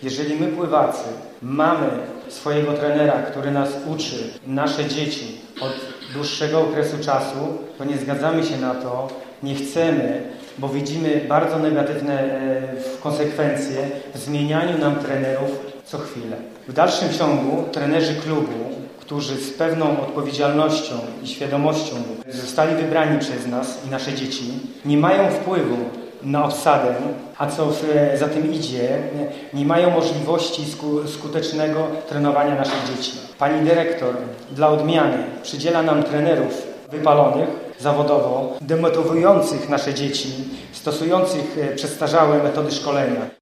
Jeżeli my pływacy mamy swojego trenera, który nas uczy, nasze dzieci od dłuższego okresu czasu, to nie zgadzamy się na to, nie chcemy, bo widzimy bardzo negatywne konsekwencje w zmienianiu nam trenerów co chwilę. W dalszym ciągu trenerzy klubu, którzy z pewną odpowiedzialnością i świadomością zostali wybrani przez nas i nasze dzieci, nie mają wpływu na obsadę, a co za tym idzie, nie mają możliwości skutecznego trenowania naszych dzieci. Pani dyrektor dla odmiany przydziela nam trenerów wypalonych zawodowo, demotywujących nasze dzieci, stosujących przestarzałe metody szkolenia.